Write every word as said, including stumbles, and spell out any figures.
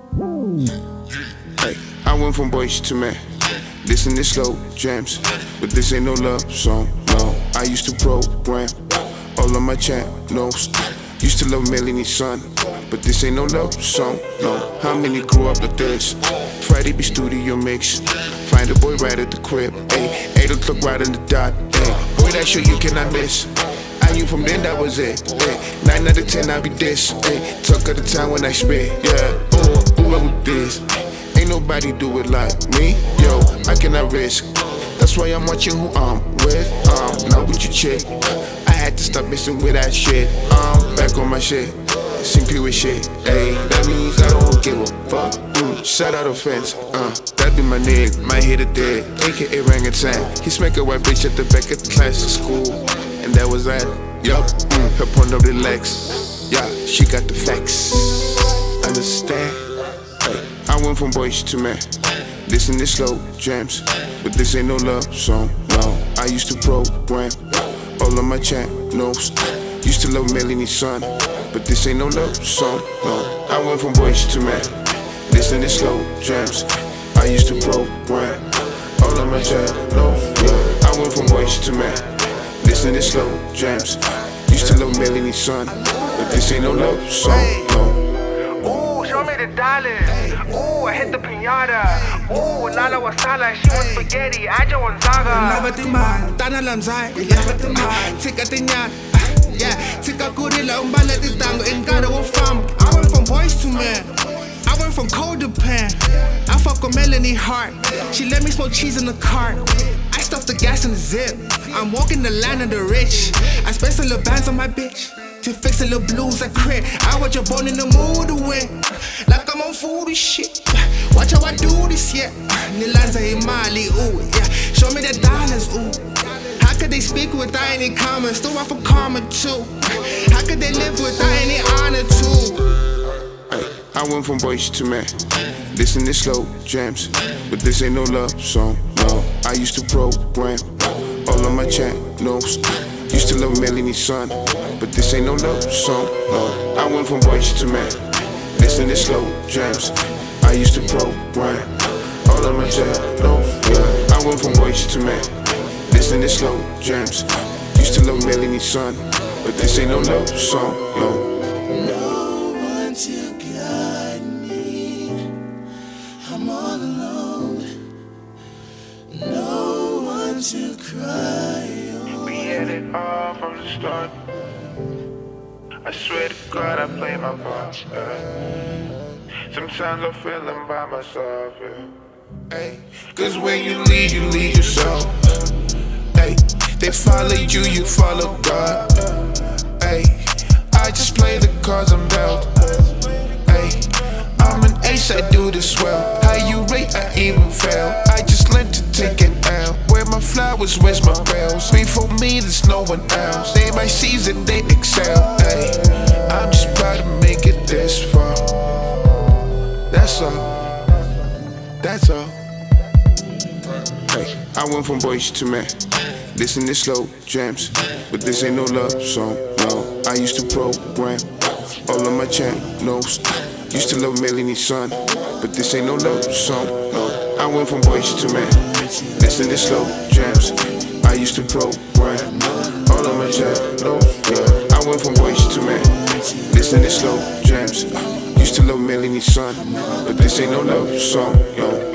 Hey, I went from boys to men, listen to slow jams, but this ain't no love song, no. I used to program all of my channels, used to love Melanie Sun, but this ain't no love song, no. How many grew up like this? Friday be studio mix, find a boy right at the crib, ayy. Eight o'clock right on the dot, ayy. Boy, that shit you cannot miss. I knew from then that was it, ayy. Nine out of ten I be this, ayy. Talk of the time when I spit, yeah. Ooh, ooh, I with this. Ain't nobody do it like me, yo. I cannot risk. That's why I'm watching who I'm with, um, not with your chick. I had to stop messing with that shit. I'm back on my shit, simply with shit. Ayy, that means I don't give a fuck. Mm, shout out offense, uh, that be my nigga, my hitter dead, aka Orangutan. He smack a white bitch at the back of the class of school, and that was that. Yup, mm, her point of the legs. Yeah, she got the facts. Understand? Ay, I went from boys to men, listen to slow jams, but this ain't no love song, no. I used to program all of my channels, used to love Melanie Sun, but this ain't no love song, no. I went from boys to men, listen to slow jams. I used to program all of my channels, yeah. I went from boys to men, listen to slow jams. Used to love Melanie Sun, but this ain't no love song, no. Ooh, show me the dollars. Ooh, I hit the pinata. Ooh, Lala Wasala, she wants spaghetti. I just want Zaga. Lava timah, tanah lamsai. Lava timah, tika tinyan. Yeah, tika kurila umbala titango engada wo fam. I went from boys to men. I went from cold to pan. I fuck with Melanie Hart. She let me smoke cheese in the cart. I stuffed the gas in the zip. I'm walking the land of the rich. I spent some little bands on my bitch to fix a little blues I crit. I was just born in the mood to win, like I'm on food shit. Watch how I do this, yeah. Nilanza Imali, ooh, yeah. Show me the dollars, ooh. How could they speak without any comments? Still want for karma too. How could they live without any honor too? Ay, I went from boys to men, listen to slow jams, but this ain't no love song, no. I used to program all of my channels, used to love Melanie Sun, but this ain't no love song, no. I went from boys to men, listen to slow jams. I used to program all of my channels, yeah. I went from boys to men, listen to slow jams. Used to love Melanie Sun, but this ain't no love song, no. No one to guide me, I'm all alone. No one to cry on. We had it all from the start. I swear to God, I play my part. Yeah. Sometimes I'm feeling by myself. Yeah. Hey, cause when you lead, you lead yourself. Hey, they follow you, you follow God. Hey, I just play the cards I'm dealt. Hey, I'm an ace, I do this well. How you rate, I even fail. I just learned to take it out. Where my flowers, where's my bells? Before me, there's no one else. They my season, they excel. Hey, I'm just proud to make it this far. That's all. That's all. Hey, I went from boys to men, listen to slow jams, but this ain't no love song, no. I used to program all of my channels, used to love Melanie Sun, but this ain't no love song, no. I went from boys to men, listen to slow jams. I used to program all of my channels, yeah. I went from boys to men, listen to slow jams. Used to love Melanie Sun, but this ain't no love song, yo.